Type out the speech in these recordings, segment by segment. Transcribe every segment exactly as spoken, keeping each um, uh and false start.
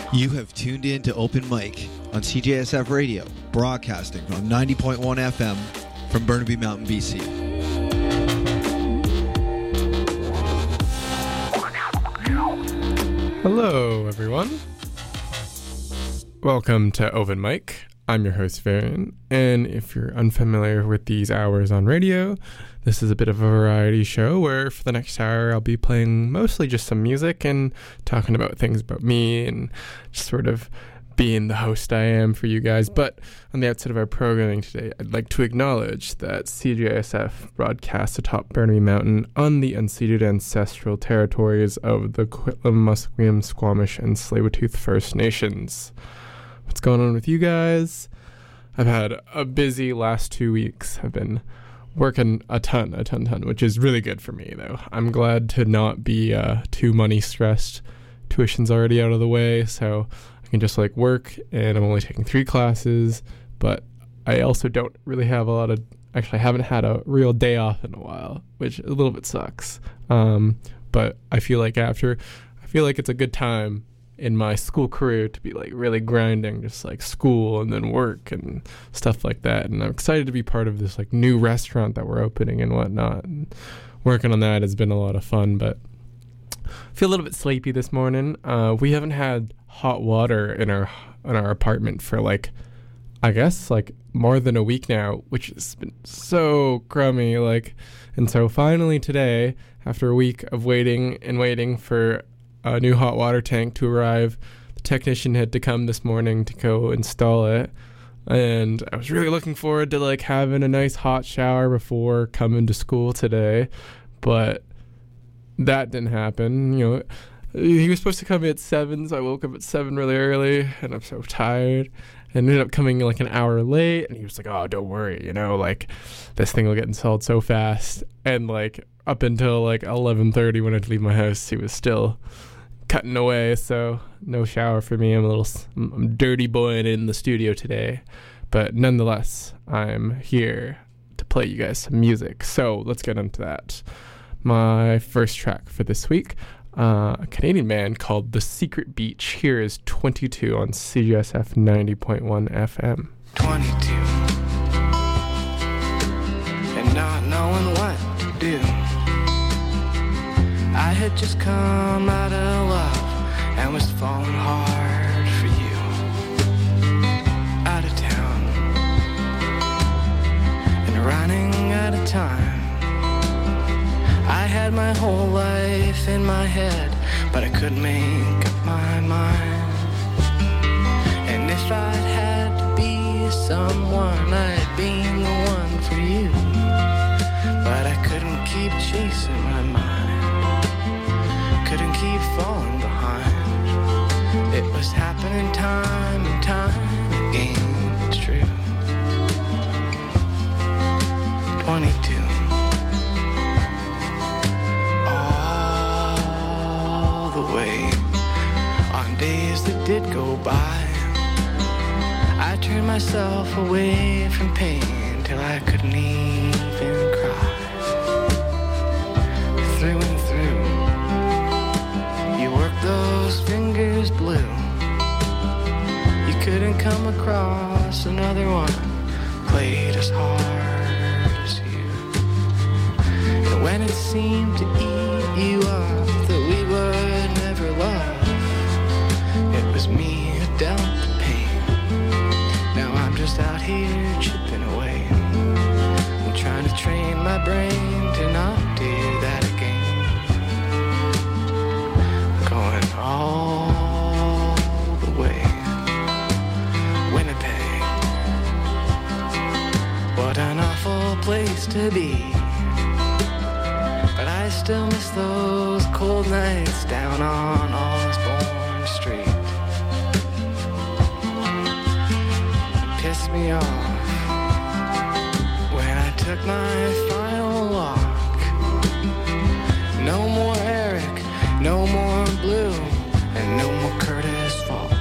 You have tuned in to Open Mic on C J S F Radio, broadcasting on ninety point one F M from Burnaby Mountain, B C. Hello, everyone. Welcome to Open Mic. I'm your host, Varian, and if you're unfamiliar with these hours on radio, this is a bit of a variety show where for the next hour I'll be playing mostly just some music and talking about things about me and just sort of being the host I am for you guys. But on the outset of our programming today, I'd like to acknowledge that C J S F broadcasts atop Burnaby Mountain on the unceded ancestral territories of the Coquitlam, Musqueam, Squamish, and Tsleil-Waututh First Nations. What's going on with you guys? I've had a busy last two weeks. I've been working a ton, a ton, ton, which is really good for me, though. I'm glad to not be uh, too money stressed. Tuition's already out of the way, so I can just like work, and I'm only taking three classes, but I also don't really have a lot of, actually I haven't had a real day off in a while, which a little bit sucks. Um, but I feel like after, I feel like it's a good time in my school career to be like really grinding, just like school and then work and stuff like that. And I'm excited to be part of this like new restaurant that we're opening and whatnot. And working on that has been a lot of fun, but I feel a little bit sleepy this morning. Uh, we haven't had hot water in our in our apartment for like, I guess like more than a week now, which has been so crummy. Like, and so finally today, after a week of waiting and waiting for a new hot water tank to arrive, the technician had to come this morning to go install it, and I was really looking forward to like having a nice hot shower before coming to school today, but that didn't happen. You know, he was supposed to come at seven, so I woke up at seven really early, and I'm so tired, and ended up coming like an hour late, and he was like, oh, don't worry, you know, like this thing will get installed so fast. And like up until like eleven thirty when I'd leave my house, he was still cutting away, so no shower for me. I'm a little I'm dirty boying in the studio today, but nonetheless, I'm here to play you guys some music. So let's get into that. My first track for this week, uh, a Canadian band called The Secret Beach. Here is twenty-two on C J S F ninety point one F M. twenty-two, and not knowing what to do. I had just come out of love and was falling hard for you. Out of town and running out of time. I had my whole life in my head, but I couldn't make up my mind. And if I'd had to be someone, I'd been the one for you. But I couldn't keep chasing my mind, couldn't keep falling behind. It was happening time and time again, it's true. twenty-two. All the way, on days that did go by, I turned myself away from pain till I couldn't even cry. Through and through, those fingers blue. You couldn't come across another one played as hard as you. And when it seemed to eat you up that we would never love, it was me who dealt the pain. Now I'm just out here chipping away. I'm trying to train my brain to not do that again. All the way, Winnipeg, what an awful place to be. But I still miss those cold nights down on Osborne Street. It pissed me off when I took my final walk. No more Eric, no more Blue, and no more Curtis Falk.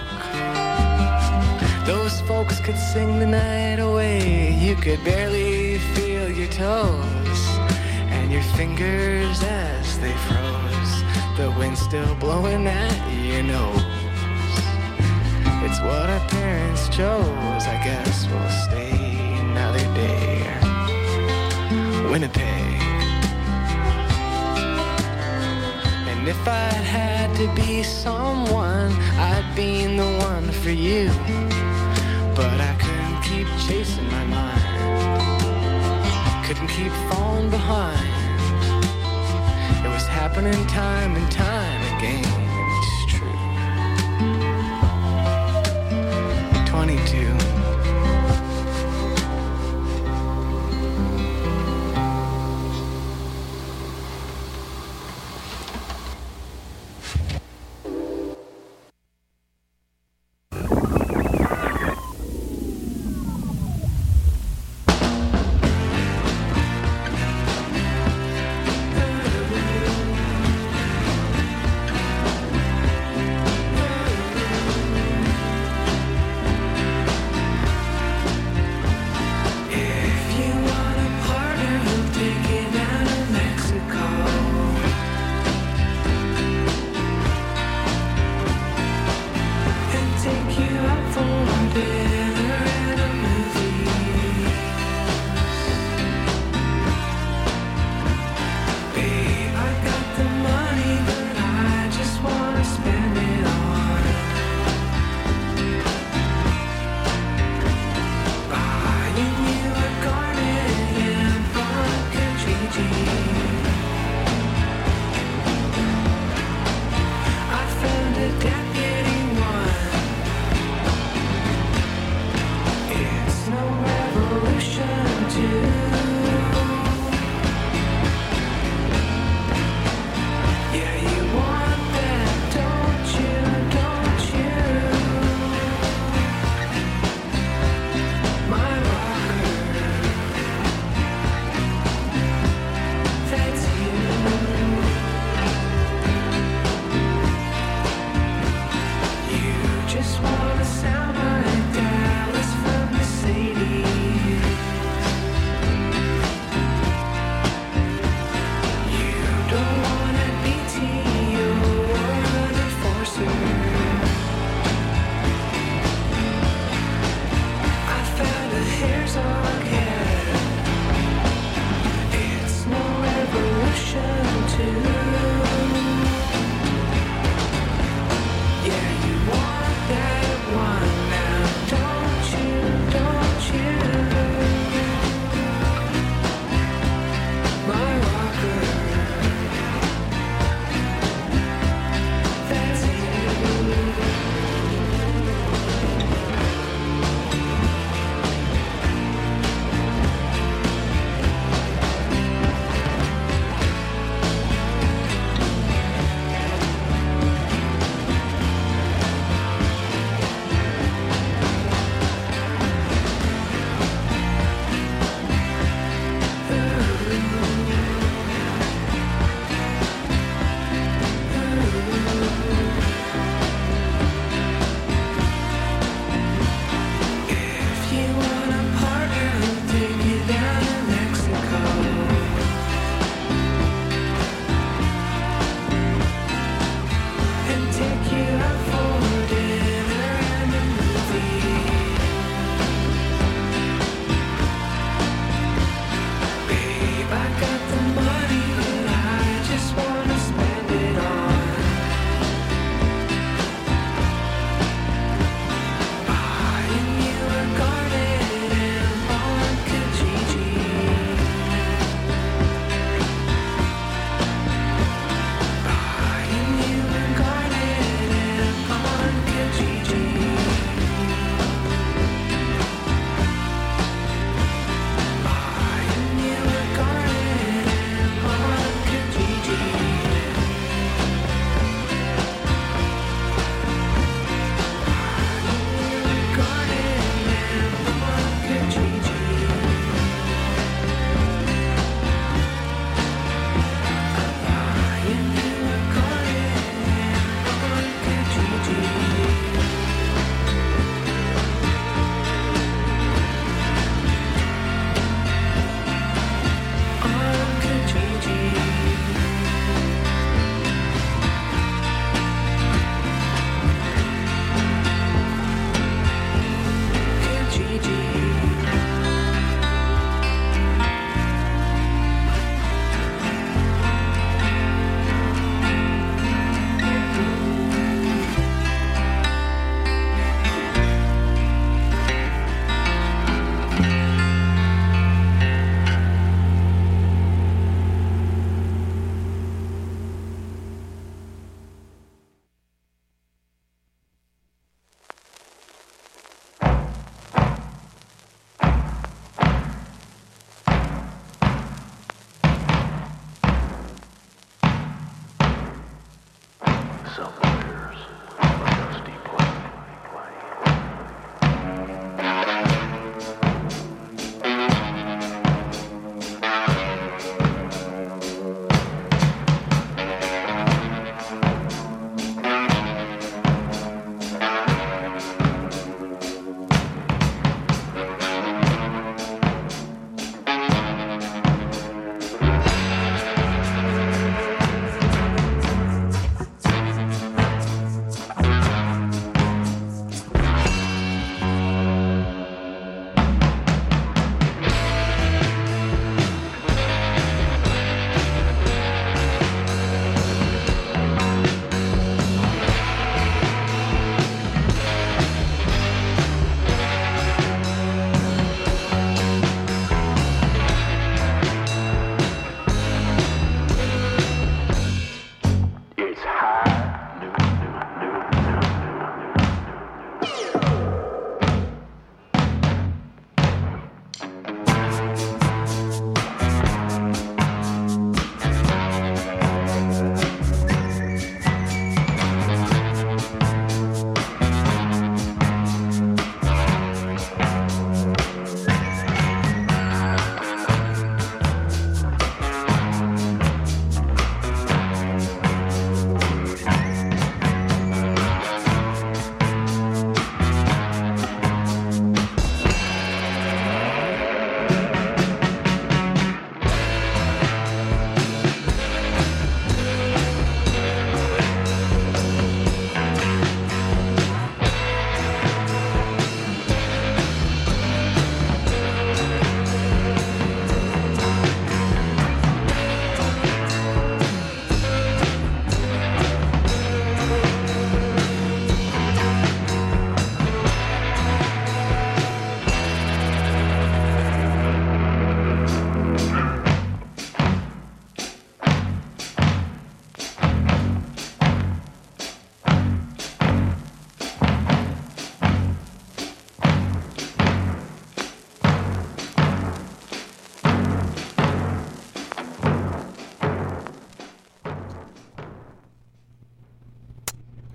Those folks could sing the night away. You could barely feel your toes and your fingers as they froze. The wind still blowing at your nose. It's what our parents chose. I guess we'll stay another day. Winnipeg. And if I had to be someone, I'd be the one for you. But I couldn't keep chasing my mind, couldn't keep falling behind. It was happening time and time again. It's true. twenty-two.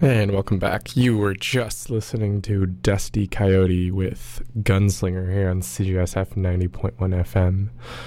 And welcome back. You were just listening to Dusty Coyote with Gunslinger here on C G S F ninety point one F M.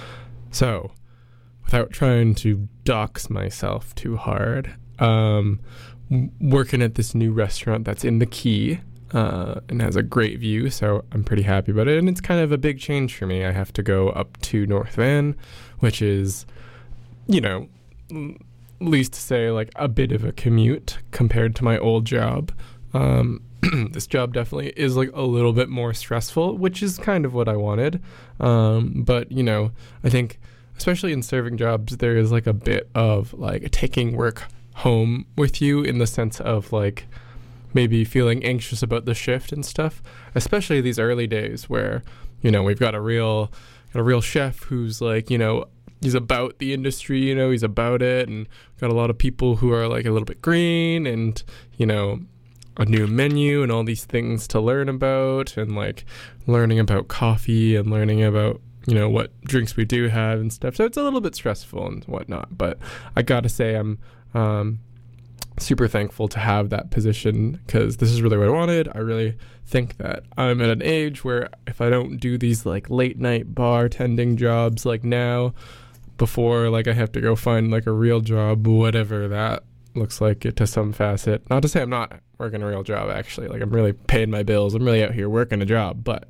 So, without trying to dox myself too hard, um, w- working at this new restaurant that's in the Key uh, and has a great view, so I'm pretty happy about it. And it's kind of a big change for me. I have to go up to North Van, which is, you know, least to say like a bit of a commute compared to my old job. Um, this job definitely is like a little bit more stressful, which is kind of what I wanted. Um, but you know, I think especially in serving jobs, there is like a bit of like taking work home with you in the sense of like maybe feeling anxious about the shift and stuff, especially these early days where, you know, we've got a real, got a real chef who's like, you know, he's about the industry, you know, he's about it, and got a lot of people who are like a little bit green and, you know, a new menu and all these things to learn about, and like learning about coffee and learning about, you know, what drinks we do have and stuff. So it's a little bit stressful and whatnot, but I gotta say I'm um, super thankful to have that position because this is really what I wanted. I really think that I'm at an age where if I don't do these like late night bartending jobs like now, before like I have to go find like a real job, whatever that looks like it to some facet. Not to say I'm not working a real job, actually. Like I'm really paying my bills. I'm really out here working a job, but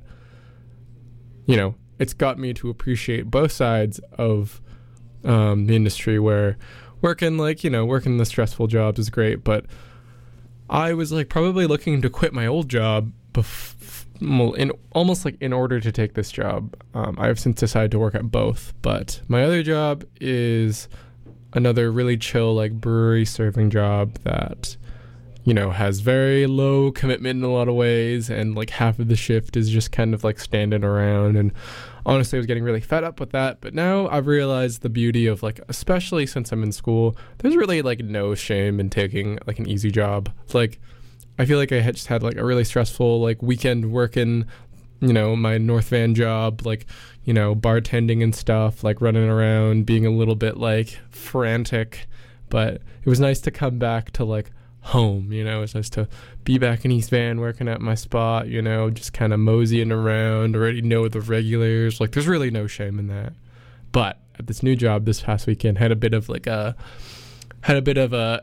you know, it's got me to appreciate both sides of um, the industry where working like, you know, working the stressful jobs is great, but I was like probably looking to quit my old job bef- in almost like in order to take this job. Um, I have since decided to work at both, but my other job is another really chill like brewery serving job that, you know, has very low commitment in a lot of ways, and like half of the shift is just kind of like standing around. And honestly, I was getting really fed up with that, but now I've realized the beauty of like, especially since I'm in school, there's really like no shame in taking like an easy job. Like I feel like I had just had like a really stressful like weekend working, you know, my North Van job, like, you know, bartending and stuff, like running around, being a little bit like frantic. But it was nice to come back to like home, you know. It's nice to be back in East Van working at my spot, you know, just kind of moseying around, already know the regulars. Like there's really no shame in that. But at this new job this past weekend, had a bit of like a, had a bit of a,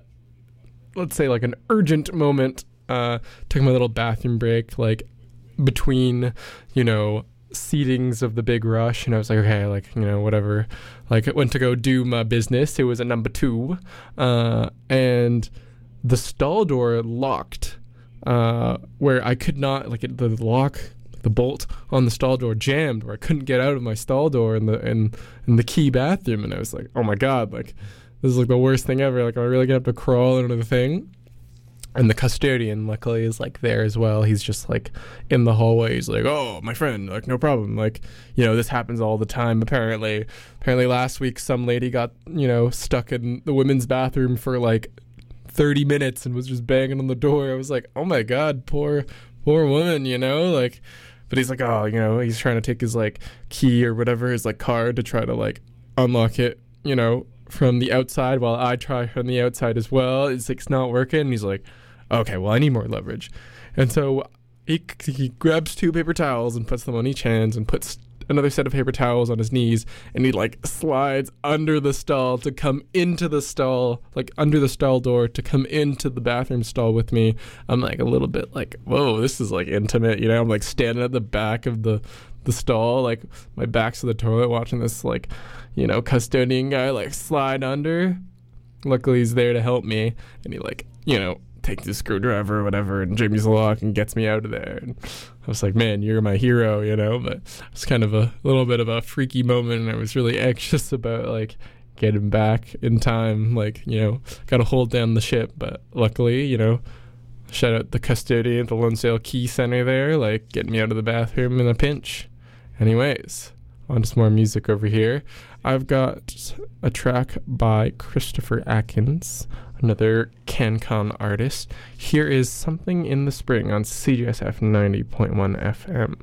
let's say like an urgent moment. Uh, took my little bathroom break, like between, you know, seatings of the big rush, and I was like, okay, like, you know, whatever. Like, I went to go do my business. It was a number two, uh, and the stall door locked, uh, where I could not, like, it, the lock, the bolt on the stall door jammed, where I couldn't get out of my stall door in the in in the Key bathroom, and I was like, oh my god, like, this is like the worst thing ever. Like, am I really gonna have to crawl into the thing? And the custodian, luckily, is, like, there as well. He's just, like, in the hallway. He's like, oh, my friend, like, no problem. Like, you know, this happens all the time, apparently. Apparently last week, some lady got, you know, stuck in the women's bathroom for, like, thirty minutes and was just banging on the door. I was like, oh, my God, poor, poor woman, you know? Like, but he's like, oh, you know, he's trying to take his, like, key or whatever, his, like, card to try to, like, unlock it, you know, from the outside while I try from the outside as well. It's, like, it's not working. And he's like, okay, well, I need more leverage. And so he, he grabs two paper towels and puts them on each hand and puts another set of paper towels on his knees, and he, like, slides under the stall to come into the stall, like, under the stall door to come into the bathroom stall with me. I'm, like, a little bit like, whoa, this is, like, intimate, you know? I'm, like, standing at the back of the, the stall, like, my back's to the toilet watching this, like, you know, custodian guy, like, slide under. Luckily, he's there to help me, and he, like, you know, takes the screwdriver or whatever and jimmies the lock and gets me out of there. And I was like, man, you're my hero, you know. But it's kind of a little bit of a freaky moment, and I was really anxious about, like, getting back in time. Like, you know, got to hold down the ship. But luckily, you know, shout out the custodian at the Lonsdale Key Center there, like, getting me out of the bathroom in a pinch. Anyways, on to some more music over here. I've got a track by Christopher Atkins, another CanCon artist. Here is Something in the Spring on C G S F ninety point one F M.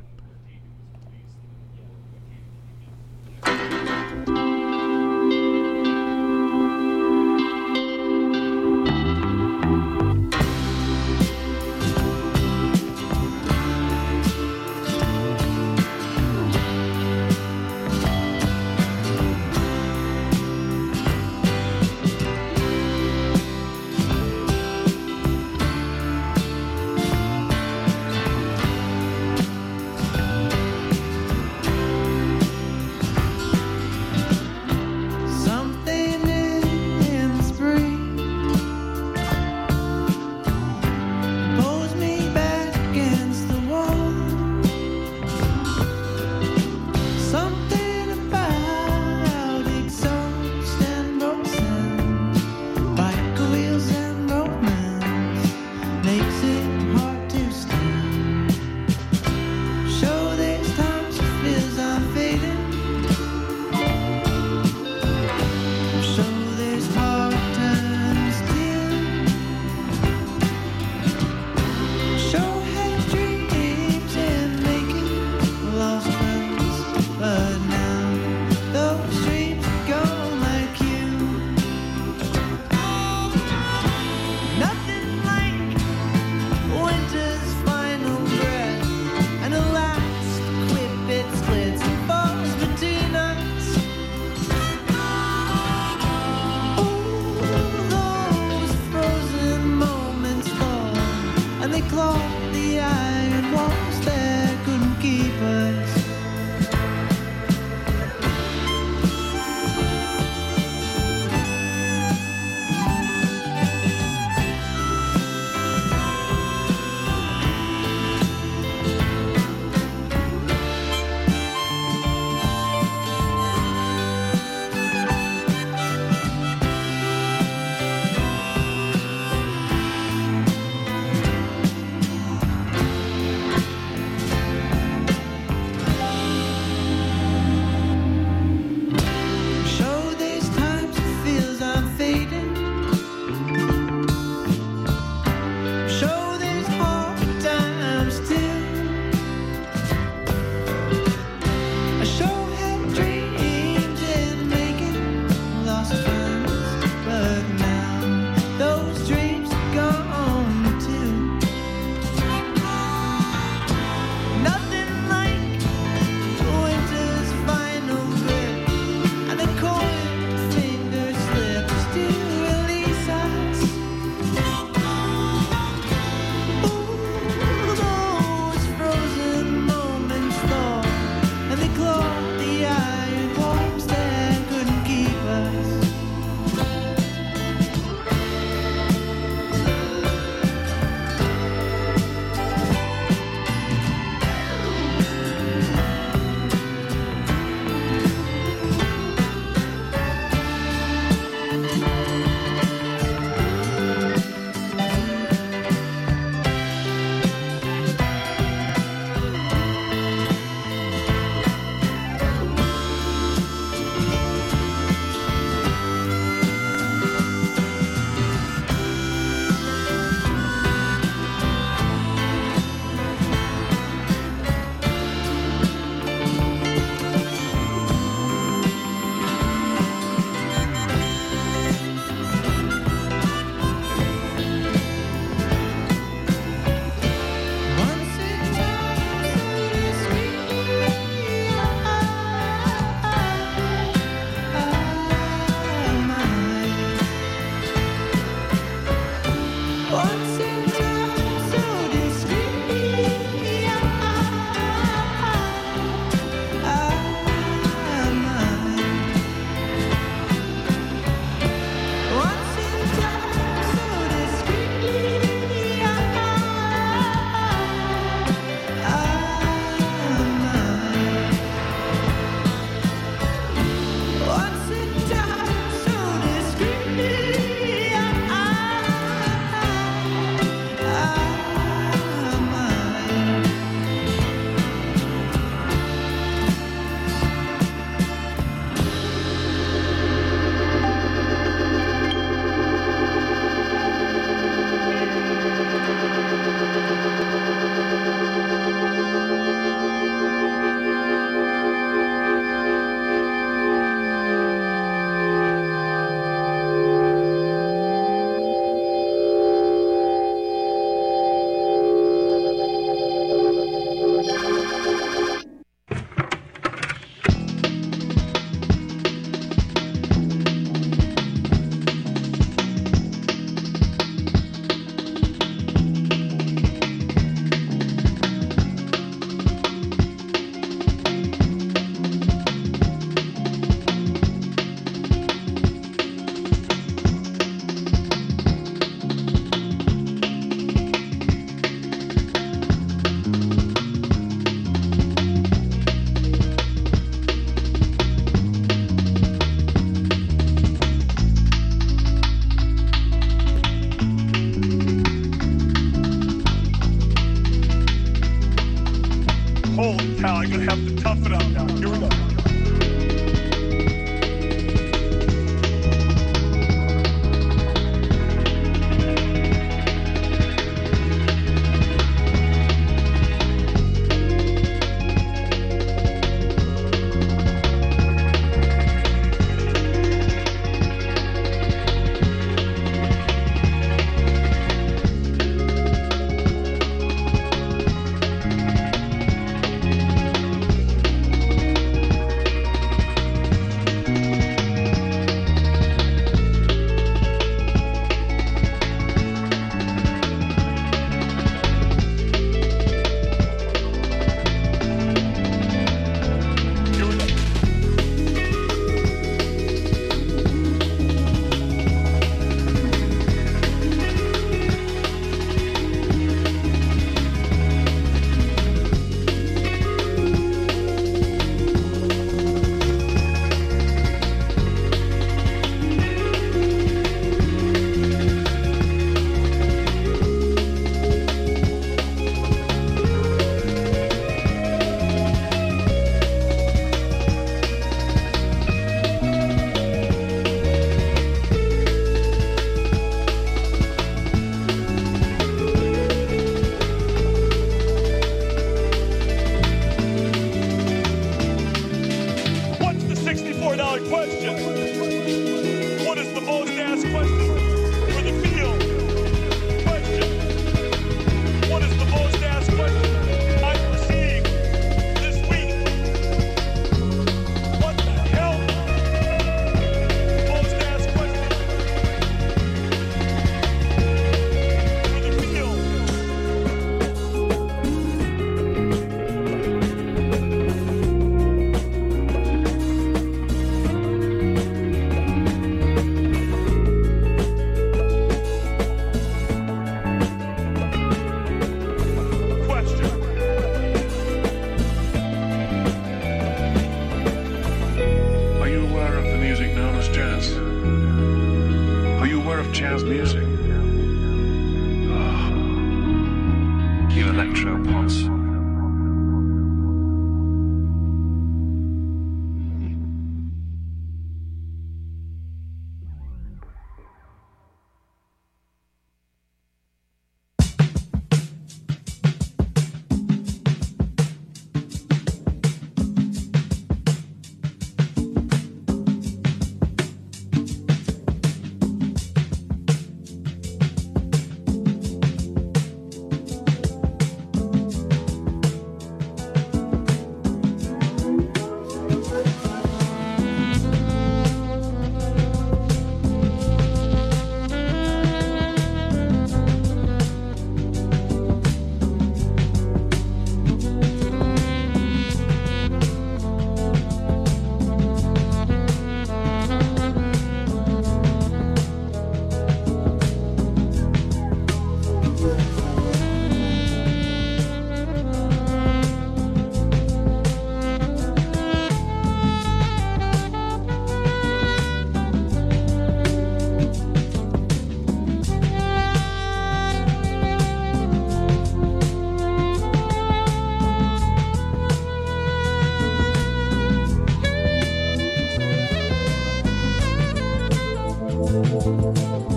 Thank